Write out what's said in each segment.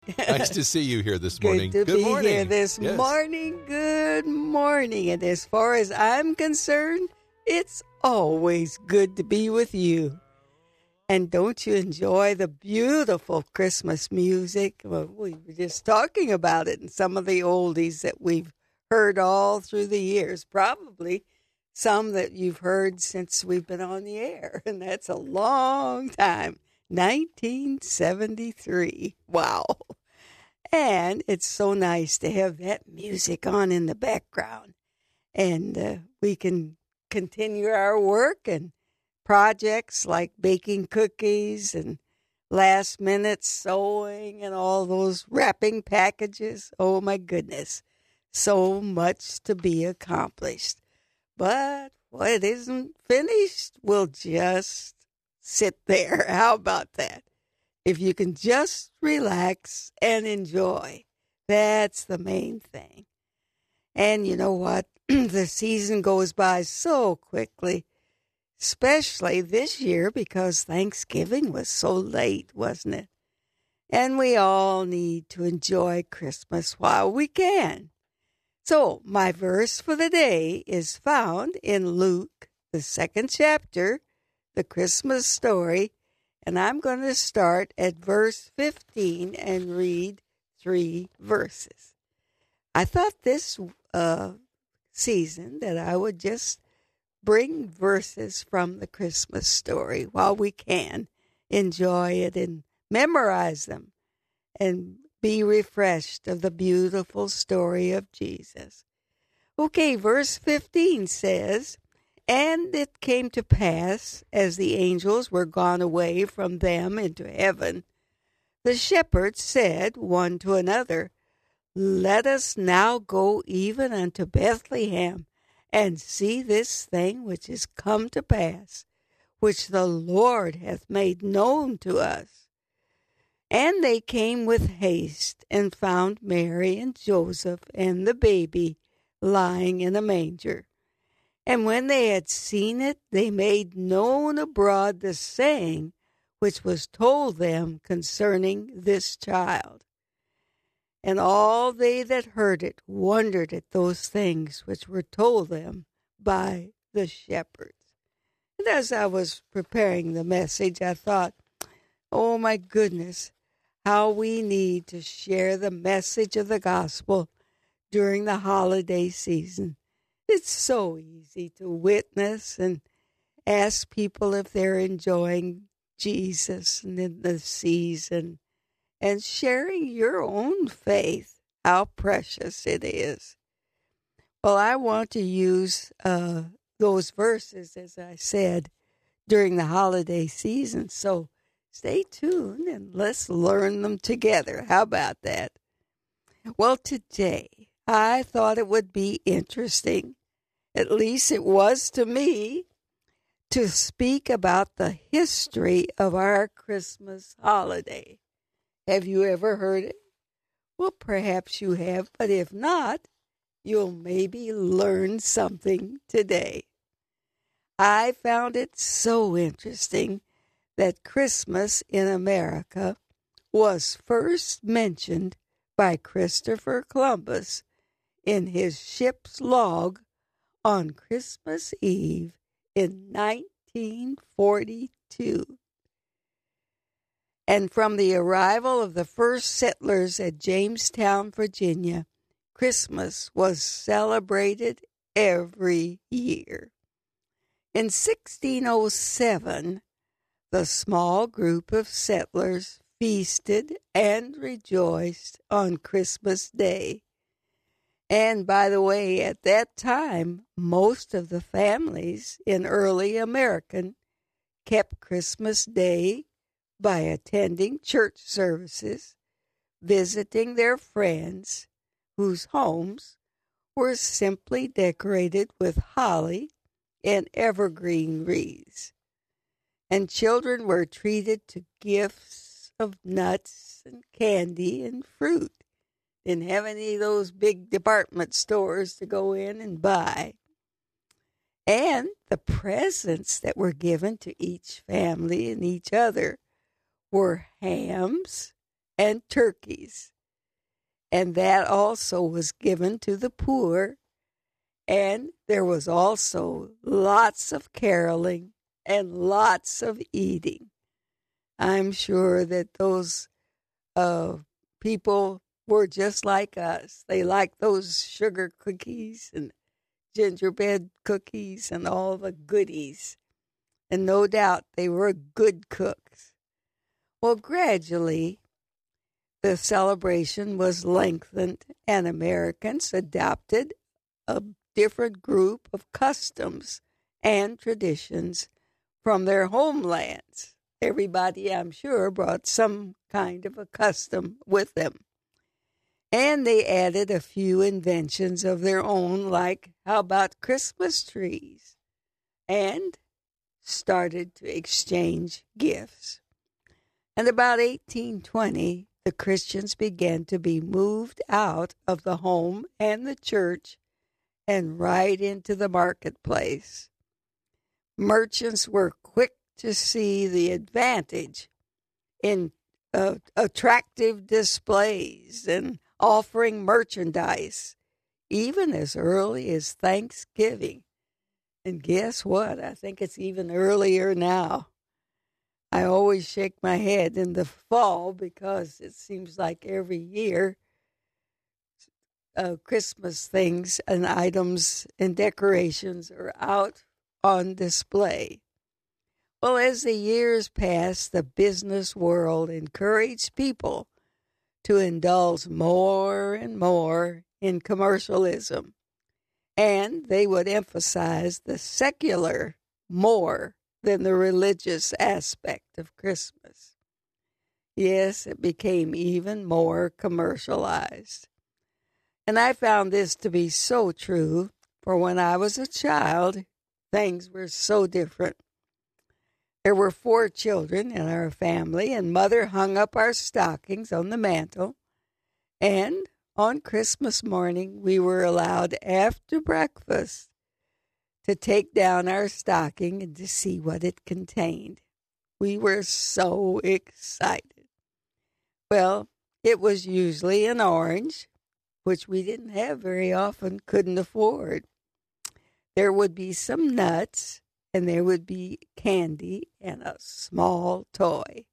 Nice to see you here this Good morning. to be morning. here this Yes. morning. Good morning. And as far as I'm concerned, it's always good to be with you. And don't you enjoy the beautiful Christmas music? Well, we were just talking about it and some of the oldies that we've heard all through the years. Probably some that you've heard since we've been on the air. And that's a long time. 1973. Wow. And it's so nice to have that music on in the background. And we can continue our work and projects like baking cookies and last-minute sewing and all those wrapping packages. Oh, my goodness. So much to be accomplished. But what isn't finished will just sit there. How about that? If you can just relax and enjoy, that's the main thing. And you know what? The season goes by so quickly, especially this year because Thanksgiving was so late, wasn't it? And we all need to enjoy Christmas while we can. So my verse for the day is found in Luke, the 2nd chapter, the Christmas story. And I'm going to start at verse 15 and read 3 verses. I thought this season that I would just bring verses from the Christmas story while we can enjoy it and memorize them and be refreshed of the beautiful story of Jesus. Okay, verse 15 says, "And it came to pass, as the angels were gone away from them into heaven, the shepherds said one to another, Let us now go even unto Bethlehem, and see this thing which is come to pass, which the Lord hath made known to us. And they came with haste, and found Mary and Joseph and the baby lying in a manger. And when they had seen it, they made known abroad the saying which was told them concerning this child. And all they that heard it wondered at those things which were told them by the shepherds." And as I was preparing the message, I thought, oh my goodness, how we need to share the message of the gospel during the holiday season. It's so easy to witness and ask people if they're enjoying Jesus and in the season and sharing your own faith, how precious it is. Well, I want to use those verses, as I said, during the holiday season. So stay tuned and let's learn them together. How about that? Well, today I thought it would be interesting, at least it was to me, to speak about the history of our Christmas holiday. Have you ever heard it? Well, perhaps you have, but if not, you'll maybe learn something today. I found it so interesting that Christmas in America was first mentioned by Christopher Columbus in his ship's log on Christmas Eve in 1942. And from the arrival of the first settlers at Jamestown, Virginia, Christmas was celebrated every year. In 1607, the small group of settlers feasted and rejoiced on Christmas Day. And by the way, at that time, most of the families in early America kept Christmas Day by attending church services, visiting their friends whose homes were simply decorated with holly and evergreen wreaths. And children were treated to gifts of nuts and candy and fruit. Didn't have any of those big department stores to go in and buy. And the presents that were given to each family and each other were hams and turkeys. And that also was given to the poor. And there was also lots of caroling and lots of eating. I'm sure that those people were just like us. They liked those sugar cookies and gingerbread cookies and all the goodies. And no doubt they were good cooks. Well, gradually, the celebration was lengthened, and Americans adopted a different group of customs and traditions from their homelands. Everybody, I'm sure, brought some kind of a custom with them. And they added a few inventions of their own, like how about Christmas trees? And started to exchange gifts. And about 1820, the Christians began to be moved out of the home and the church and right into the marketplace. Merchants were quick to see the advantage in attractive displays and offering merchandise, even as early as Thanksgiving. And guess what? I think it's even earlier now. I always shake my head in the fall because it seems like every year Christmas things and items and decorations are out on display. Well, as the years passed, the business world encouraged people to indulge more and more in commercialism, and they would emphasize the secular more than the religious aspect of Christmas. Yes, it became even more commercialized. And I found this to be so true, for when I was a child, things were so different. There were 4 children in our family, and Mother hung up our stockings on the mantel. And on Christmas morning, we were allowed after breakfast to take down our stocking and to see what it contained. We were so excited. Well, it was usually an orange, which we didn't have very often, couldn't afford. There would be some nuts, and there would be candy and a small toy.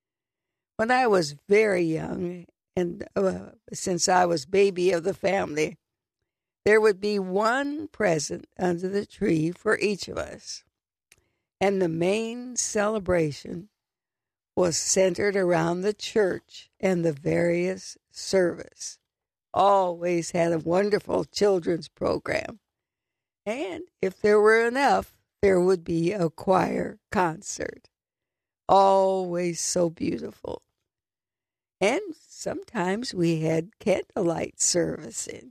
When I was very young, and since I was baby of the family, there would be one present under the tree for each of us. And the main celebration was centered around the church and the various service. Always had a wonderful children's program. And if there were enough, there would be a choir concert. Always so beautiful. And sometimes we had candlelight services,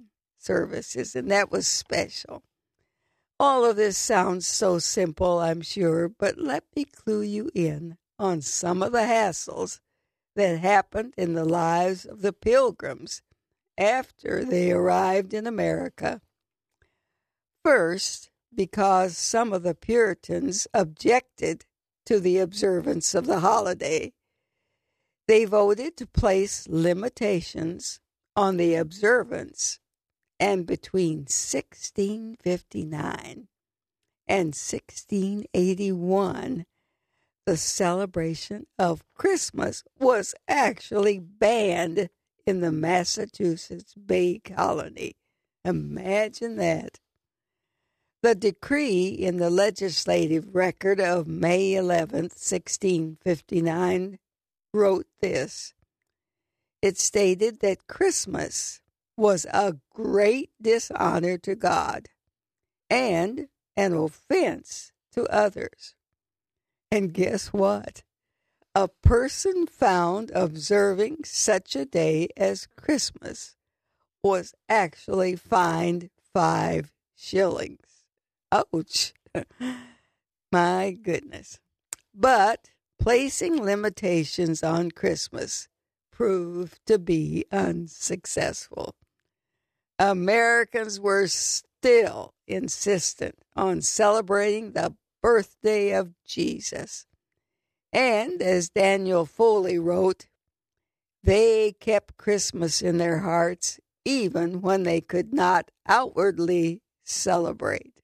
and that was special. All of this sounds so simple, I'm sure, but let me clue you in on some of the hassles that happened in the lives of the Pilgrims after they arrived in America. First, because some of the Puritans objected to the observance of the holiday, they voted to place limitations on the observance, and between 1659 and 1681, the celebration of Christmas was actually banned in the Massachusetts Bay Colony. Imagine that. The decree in the legislative record of May 11th, 1659, wrote this. It stated that Christmas was a great dishonor to God and an offense to others. And guess what? A person found observing such a day as Christmas was actually fined 5 shillings. Ouch. My goodness. But placing limitations on Christmas proved to be unsuccessful. Americans were still insistent on celebrating the birthday of Jesus. And as Daniel Foley wrote, They kept Christmas in their hearts even when they could not outwardly celebrate.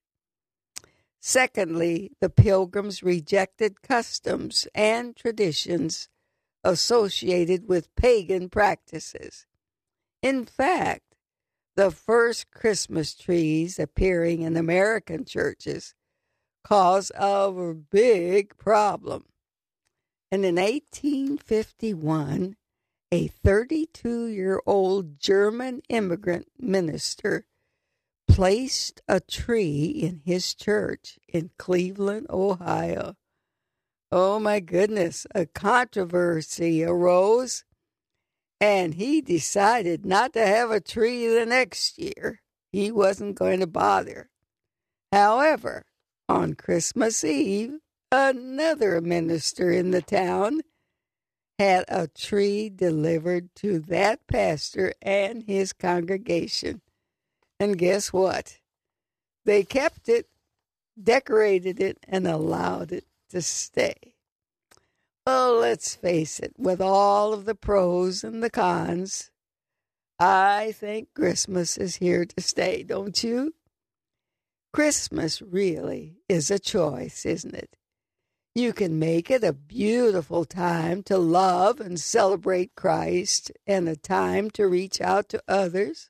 Secondly, the Pilgrims rejected customs and traditions associated with pagan practices. In fact, the first Christmas trees appearing in American churches caused a big problem. And in 1851, a 32-year-old German immigrant minister placed a tree in his church in Cleveland, Ohio. Oh my goodness, a controversy arose, and he decided not to have a tree the next year. He wasn't going to bother. However, on Christmas Eve, another minister in the town had a tree delivered to that pastor and his congregation. And guess what? They kept it, decorated it, and allowed it to stay. Well, let's face it, with all of the pros and the cons, I think Christmas is here to stay, don't you? Christmas really is a choice, isn't it? You can make it a beautiful time to love and celebrate Christ and a time to reach out to others.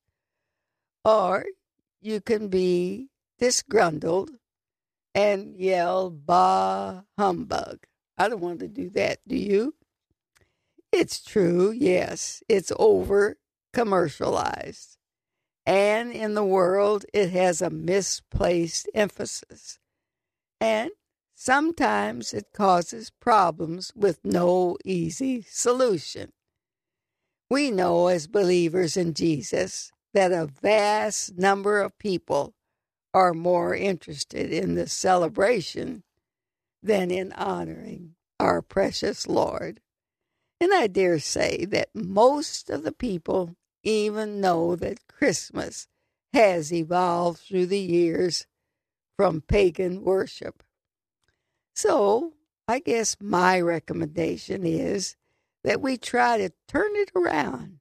Or you can be disgruntled and yell, bah, humbug. I don't want to do that, do you? It's true, yes, it's over-commercialized. And in the world, it has a misplaced emphasis. And sometimes it causes problems with no easy solution. We know as believers in Jesus that a vast number of people are more interested in the celebration than in honoring our precious Lord. And I dare say that most of the people even know that Christmas has evolved through the years from pagan worship. So I guess my recommendation is that we try to turn it around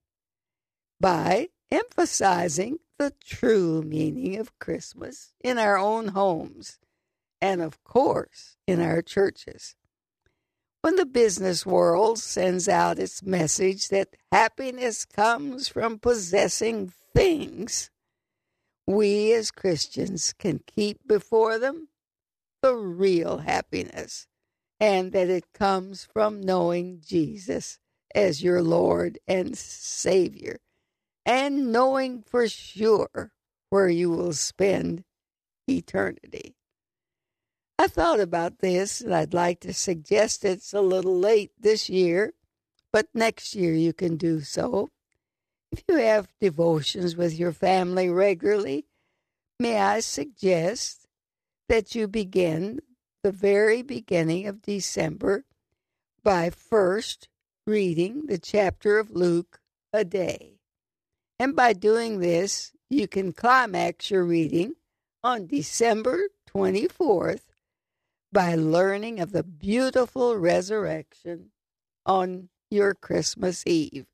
by emphasizing the true meaning of Christmas in our own homes and, of course, in our churches. When the business world sends out its message that happiness comes from possessing things, we as Christians can keep before them the real happiness, and that it comes from knowing Jesus as your Lord and Savior, and knowing for sure where you will spend eternity. I thought about this, and I'd like to suggest it's a little late this year, but next year you can do so. If you have devotions with your family regularly, may I suggest that you begin the very beginning of December by first reading the chapter of Luke a day. And by doing this, you can climax your reading on December 24th by learning of the beautiful resurrection on your Christmas Eve,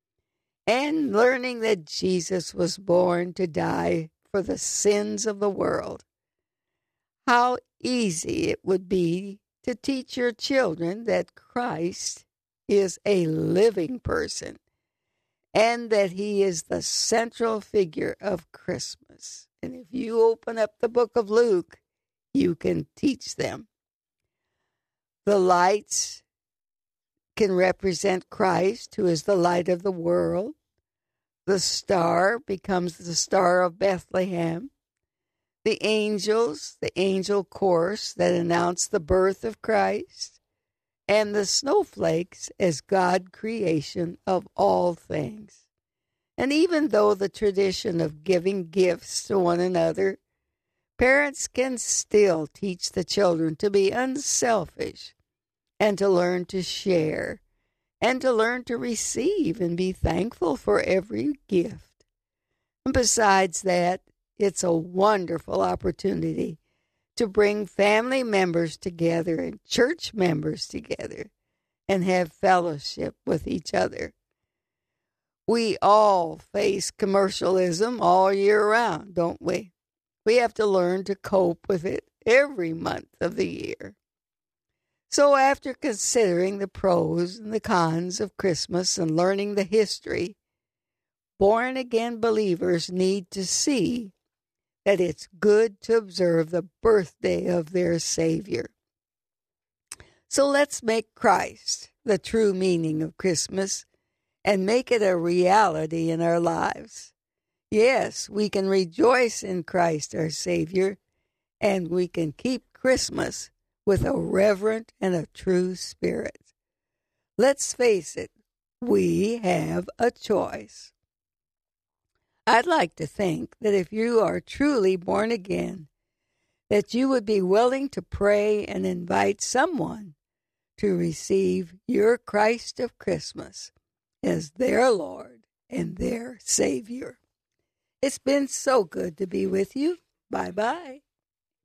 and learning that Jesus was born to die for the sins of the world. How easy it would be to teach your children that Christ is a living person and that he is the central figure of Christmas. And if you open up the book of Luke, you can teach them. The lights can represent Christ, who is the light of the world. The star becomes the Star of Bethlehem. The angels, the angel chorus that announce the birth of Christ, and the snowflakes as God creation of all things. And even though the tradition of giving gifts to one another, parents can still teach the children to be unselfish and to learn to share and to learn to receive and be thankful for every gift. And besides that, it's a wonderful opportunity to bring family members together and church members together and have fellowship with each other. We all face commercialism all year round, don't we? We have to learn to cope with it every month of the year. So after considering the pros and the cons of Christmas and learning the history, born-again believers need to see that it's good to observe the birthday of their Savior. So let's make Christ the true meaning of Christmas and make it a reality in our lives. Yes, we can rejoice in Christ our Savior, and we can keep Christmas with a reverent and a true spirit. Let's face it, we have a choice. I'd like to think that if you are truly born again, that you would be willing to pray and invite someone to receive your Christ of Christmas as their Lord and their Savior. It's been so good to be with you. Bye-bye.